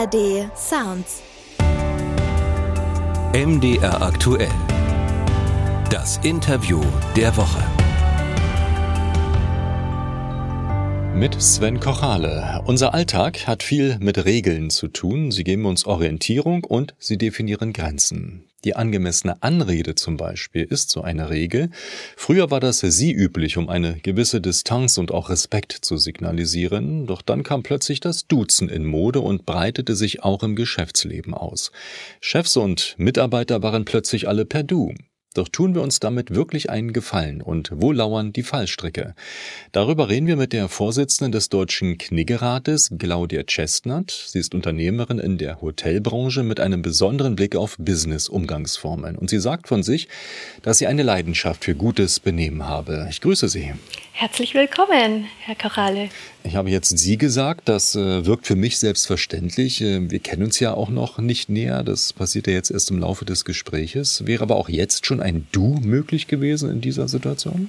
ARD Sounds. MDR aktuell. Das Interview der Woche. Mit Sven Kochale. Unser Alltag hat viel mit Regeln zu tun. Sie geben uns Orientierung und sie definieren Grenzen. Die angemessene Anrede zum Beispiel ist so eine Regel. Früher war das Sie üblich, um eine gewisse Distanz und auch Respekt zu signalisieren. Doch dann kam plötzlich das Duzen in Mode und breitete sich auch im Geschäftsleben aus. Chefs und Mitarbeiter waren plötzlich alle per Du. Doch tun wir uns damit wirklich einen Gefallen und wo lauern die Fallstricke? Darüber reden wir mit der Vorsitzenden des Deutschen Kniggerates, Claudia Chestnut. Sie ist Unternehmerin in der Hotelbranche mit einem besonderen Blick auf Business-Umgangsformen. Und sie sagt von sich, dass sie eine Leidenschaft für gutes Benehmen habe. Ich grüße Sie. Herzlich willkommen, Herr Kochale. Ich habe jetzt Sie gesagt, das wirkt für mich selbstverständlich. Wir kennen uns ja auch noch nicht näher, das passiert ja jetzt erst im Laufe des Gespräches. Wäre aber auch jetzt schon ein Du möglich gewesen in dieser Situation?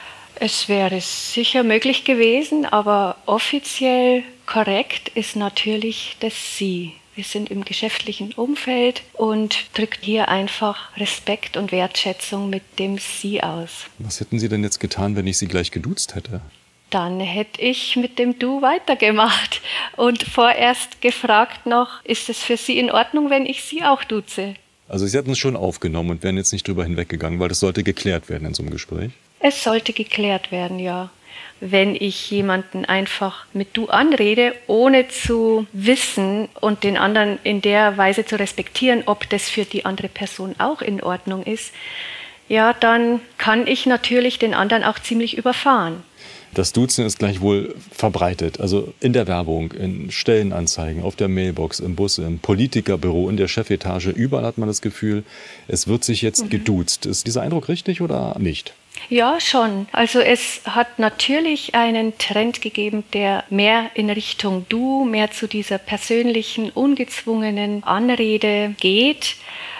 Es wäre sicher möglich gewesen, aber offiziell korrekt ist natürlich das Sie. Wir sind im geschäftlichen Umfeld und drückt hier einfach Respekt und Wertschätzung mit dem Sie aus. Was hätten Sie denn jetzt getan, wenn ich Sie gleich geduzt hätte? Dann hätte ich mit dem Du weitergemacht und vorerst gefragt noch, ist es für Sie in Ordnung, wenn ich Sie auch duze? Also Sie hätten es schon aufgenommen und wären jetzt nicht drüber hinweggegangen, weil das sollte geklärt werden in so einem Gespräch? Es sollte geklärt werden, ja. Wenn ich jemanden einfach mit Du anrede, ohne zu wissen und den anderen in der Weise zu respektieren, ob das für die andere Person auch in Ordnung ist, ja, dann kann ich natürlich den anderen auch ziemlich überfahren. Das Duzen ist gleichwohl verbreitet, also in der Werbung, in Stellenanzeigen, auf der Mailbox, im Bus, im Politikerbüro, in der Chefetage. Überall hat man das Gefühl, es wird sich jetzt geduzt. Ist dieser Eindruck richtig oder nicht? Ja, schon. Also es hat natürlich einen Trend gegeben, der mehr in Richtung Du, mehr zu dieser persönlichen, ungezwungenen Anrede geht.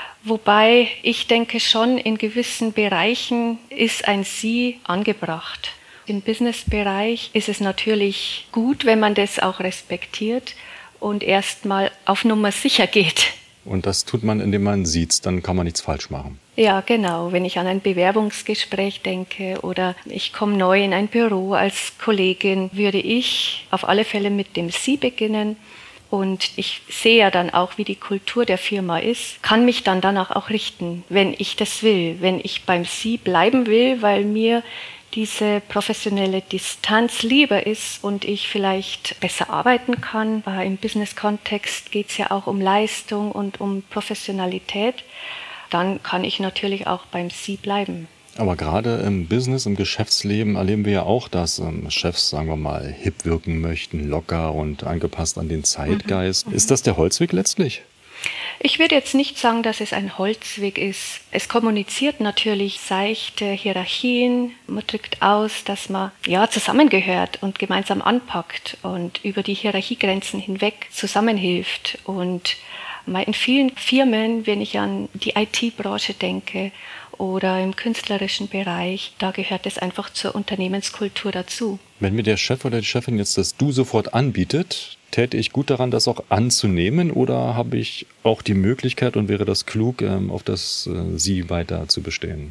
Wobei ich denke schon, in gewissen Bereichen ist ein Sie angebracht. Im Businessbereich ist es natürlich gut, wenn man das auch respektiert und erstmal auf Nummer sicher geht. Und das tut man, indem man sieht, dann kann man nichts falsch machen. Ja, genau. Wenn ich an ein Bewerbungsgespräch denke oder ich komme neu in ein Büro als Kollegin, würde ich auf alle Fälle mit dem Sie beginnen. Und ich sehe ja dann auch, wie die Kultur der Firma ist, kann mich dann danach auch richten, wenn ich das will, wenn ich beim Sie bleiben will, weil mir diese professionelle Distanz lieber ist und ich vielleicht besser arbeiten kann. Im Business-Kontext geht es ja auch um Leistung und um Professionalität. Dann kann ich natürlich auch beim Sie bleiben. Aber gerade im Business, im Geschäftsleben erleben wir ja auch, dass Chefs, sagen wir mal, hip wirken möchten, locker und angepasst an den Zeitgeist. Ist das der Holzweg letztlich? Ich würde jetzt nicht sagen, dass es ein Holzweg ist. Es kommuniziert natürlich seichte Hierarchien. Man drückt aus, dass man zusammengehört und gemeinsam anpackt und über die Hierarchiegrenzen hinweg zusammenhilft. Und in vielen Firmen, wenn ich an die IT-Branche denke oder im künstlerischen Bereich, da gehört es einfach zur Unternehmenskultur dazu. Wenn mir der Chef oder die Chefin jetzt das Du sofort anbietet, täte ich gut daran, das auch anzunehmen, oder habe ich auch die Möglichkeit und wäre das klug, auf das Sie weiter zu bestehen?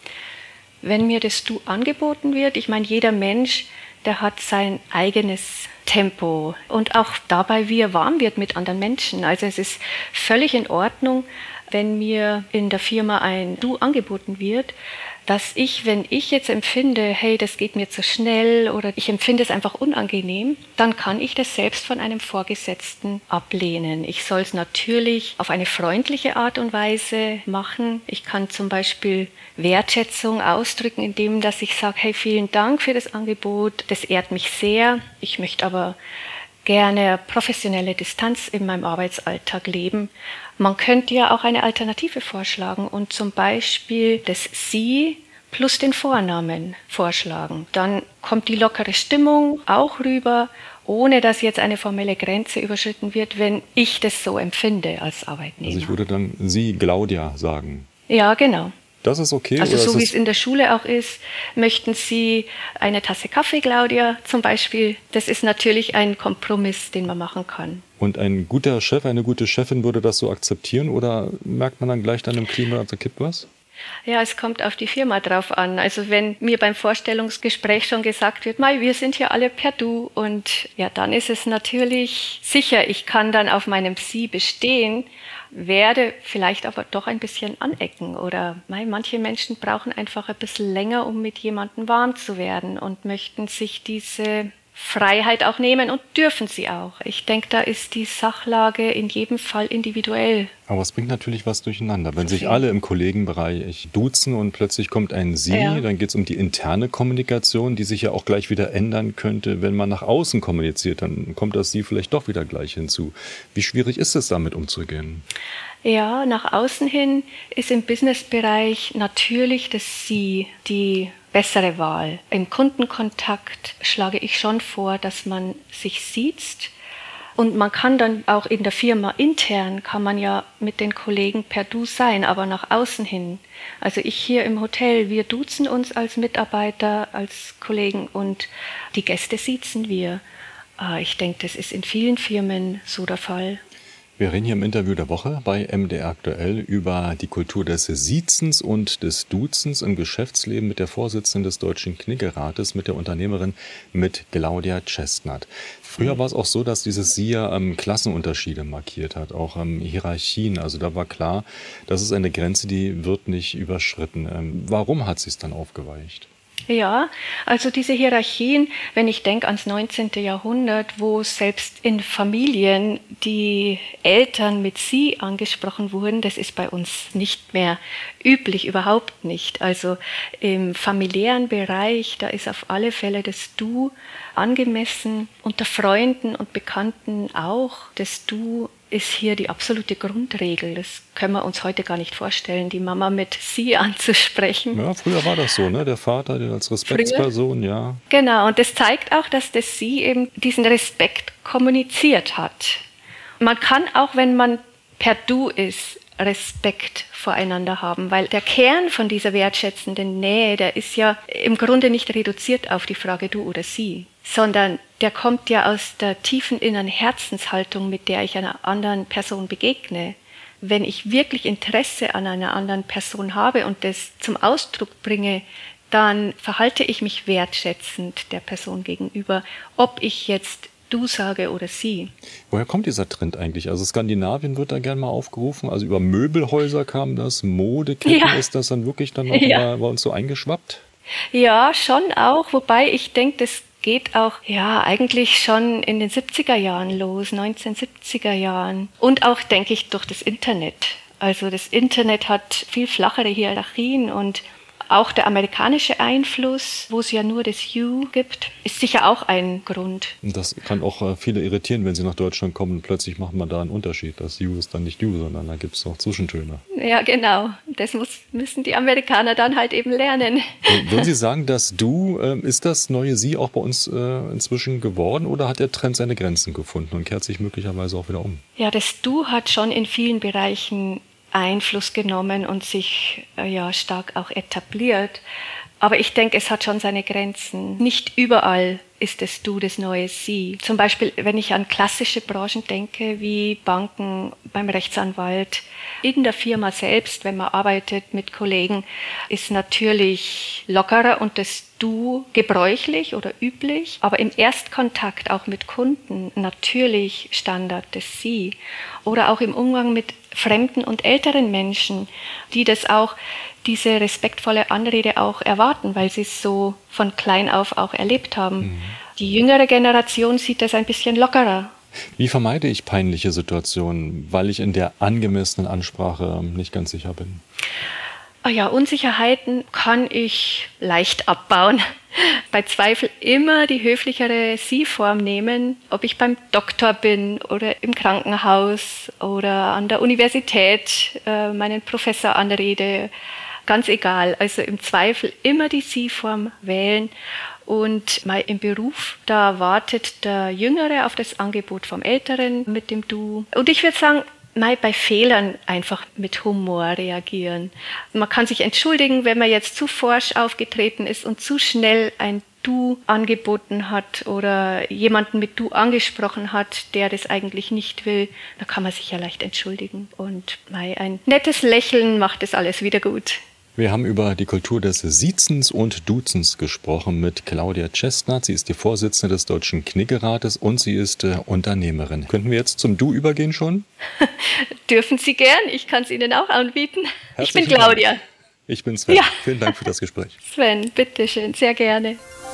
Wenn mir das Du angeboten wird, ich meine, jeder Mensch, der hat sein eigenes Tempo und auch dabei, wie er warm wird mit anderen Menschen. Also es ist völlig in Ordnung, wenn mir in der Firma ein Du angeboten wird, dass wenn ich jetzt empfinde, hey, das geht mir zu schnell oder ich empfinde es einfach unangenehm, dann kann ich das selbst von einem Vorgesetzten ablehnen. Ich soll es natürlich auf eine freundliche Art und Weise machen. Ich kann zum Beispiel Wertschätzung ausdrücken, indem dass ich sage, hey, vielen Dank für das Angebot, das ehrt mich sehr. Ich möchte aber gerne professionelle Distanz in meinem Arbeitsalltag leben. Man könnte ja auch eine Alternative vorschlagen und zum Beispiel das Sie plus den Vornamen vorschlagen. Dann kommt die lockere Stimmung auch rüber, ohne dass jetzt eine formelle Grenze überschritten wird, wenn ich das so empfinde als Arbeitnehmer. Also ich würde dann Sie, Claudia, sagen. Ja, genau. Das ist okay? Also oder so wie es in der Schule auch ist, möchten Sie eine Tasse Kaffee, Claudia, zum Beispiel. Das ist natürlich ein Kompromiss, den man machen kann. Und ein guter Chef, eine gute Chefin würde das so akzeptieren oder merkt man dann gleich dann im Klima, da kippt was? Ja, es kommt auf die Firma drauf an. Also wenn mir beim Vorstellungsgespräch schon gesagt wird, Mai, wir sind hier alle per Du, und ja, dann ist es natürlich sicher, ich kann dann auf meinem Sie bestehen, werde vielleicht aber doch ein bisschen anecken oder manche Menschen brauchen einfach ein bisschen länger, um mit jemandem warm zu werden und möchten sich diese Freiheit auch nehmen und dürfen sie auch. Ich denke, da ist die Sachlage in jedem Fall individuell. Aber es bringt natürlich was durcheinander. Wenn sich alle im Kollegenbereich duzen und plötzlich kommt ein Sie, dann geht es um die interne Kommunikation, die sich ja auch gleich wieder ändern könnte, wenn man nach außen kommuniziert. Dann kommt das Sie vielleicht doch wieder gleich hinzu. Wie schwierig ist es, damit umzugehen? Ja, nach außen hin ist im Businessbereich natürlich das Sie die bessere Wahl. Im Kundenkontakt schlage ich schon vor, dass man sich siezt. Und man kann dann auch in der Firma intern, kann man ja mit den Kollegen per Du sein, aber nach außen hin. Also ich hier im Hotel, wir duzen uns als Mitarbeiter, als Kollegen und die Gäste siezen wir. Ich denke, das ist in vielen Firmen so der Fall. Wir reden hier im Interview der Woche bei MDR aktuell über die Kultur des Siezens und des Duzens im Geschäftsleben mit der Vorsitzenden des Deutschen Kniggerates, mit der Unternehmerin, mit Claudia Chestnut. Früher war es auch so, dass dieses Sie ja Klassenunterschiede markiert hat, auch Hierarchien. Also da war klar, das ist eine Grenze, die wird nicht überschritten. Warum hat sie es dann aufgeweicht? Ja, also diese Hierarchien, wenn ich denke ans 19. Jahrhundert, wo selbst in Familien die Eltern mit Sie angesprochen wurden, das ist bei uns nicht mehr üblich, überhaupt nicht. Also im familiären Bereich, da ist auf alle Fälle das Du angemessen, unter Freunden und Bekannten auch. Das Du ist hier die absolute Grundregel. Das können wir uns heute gar nicht vorstellen, die Mama mit Sie anzusprechen. Ja, früher war das so, ne? Der Vater, der als Respektsperson, ja. Genau, und das zeigt auch, dass das Sie eben diesen Respekt kommuniziert hat. Man kann auch, wenn man per Du ist, Respekt voreinander haben, weil der Kern von dieser wertschätzenden Nähe, der ist ja im Grunde nicht reduziert auf die Frage Du oder Sie, sondern der kommt ja aus der tiefen inneren Herzenshaltung, mit der ich einer anderen Person begegne. Wenn ich wirklich Interesse an einer anderen Person habe und das zum Ausdruck bringe, dann verhalte ich mich wertschätzend der Person gegenüber, ob ich jetzt Du sage oder Sie. Woher kommt dieser Trend eigentlich? Also Skandinavien wird da gerne mal aufgerufen, also über Möbelhäuser kam das, Modeketten, ist das dann wirklich dann auch bei uns so eingeschwappt? Ja, schon auch, wobei ich denke, das geht auch eigentlich schon in den 70er Jahren los, 1970er Jahren. Und auch, denke ich, durch das Internet. Also das Internet hat viel flachere Hierarchien und auch der amerikanische Einfluss, wo es ja nur das You gibt, ist sicher auch ein Grund. Das kann auch viele irritieren, wenn sie nach Deutschland kommen und plötzlich macht man da einen Unterschied. Das You ist dann nicht You, sondern da gibt es noch Zwischentöne. Ja, genau. Das müssen die Amerikaner dann halt eben lernen. Würden Sie sagen, dass Du, ist das neue Sie auch bei uns inzwischen geworden oder hat der Trend seine Grenzen gefunden und kehrt sich möglicherweise auch wieder um? Ja, das Du hat schon in vielen Bereichen Einfluss genommen und sich stark auch etabliert. Aber ich denke, es hat schon seine Grenzen. Nicht überall ist das Du das neue Sie. Zum Beispiel, wenn ich an klassische Branchen denke, wie Banken, beim Rechtsanwalt, in der Firma selbst, wenn man arbeitet mit Kollegen, ist natürlich lockerer und das Du gebräuchlich oder üblich. Aber im Erstkontakt auch mit Kunden natürlich Standard das Sie. Oder auch im Umgang mit fremden und älteren Menschen, die das auch, diese respektvolle Anrede auch erwarten, weil sie es so von klein auf auch erlebt haben. Mhm. Die jüngere Generation sieht das ein bisschen lockerer. Wie vermeide ich peinliche Situationen, weil ich in der angemessenen Ansprache nicht ganz sicher bin? Unsicherheiten kann ich leicht abbauen. Bei Zweifel immer die höflichere Sie-Form nehmen, ob ich beim Doktor bin oder im Krankenhaus oder an der Universität meinen Professor anrede. Ganz egal, also im Zweifel immer die Sie-Form wählen. Und mal im Beruf, da wartet der Jüngere auf das Angebot vom Älteren mit dem Du. Und ich würde sagen, Mal bei Fehlern einfach mit Humor reagieren. Man kann sich entschuldigen, wenn man jetzt zu forsch aufgetreten ist und zu schnell ein Du angeboten hat oder jemanden mit Du angesprochen hat, der das eigentlich nicht will. Da kann man sich ja leicht entschuldigen. Und ein nettes Lächeln macht das alles wieder gut. Wir haben über die Kultur des Siezens und Duzens gesprochen mit Claudia Chestnut. Sie ist die Vorsitzende des Deutschen Knickerates und sie ist Unternehmerin. Könnten wir jetzt zum Du übergehen schon? Dürfen Sie gern. Ich kann es Ihnen auch anbieten. Herzlichen Ich bin Claudia. Dank. Ich bin Sven. Ja. Vielen Dank für das Gespräch. Sven, bitteschön. Sehr gerne.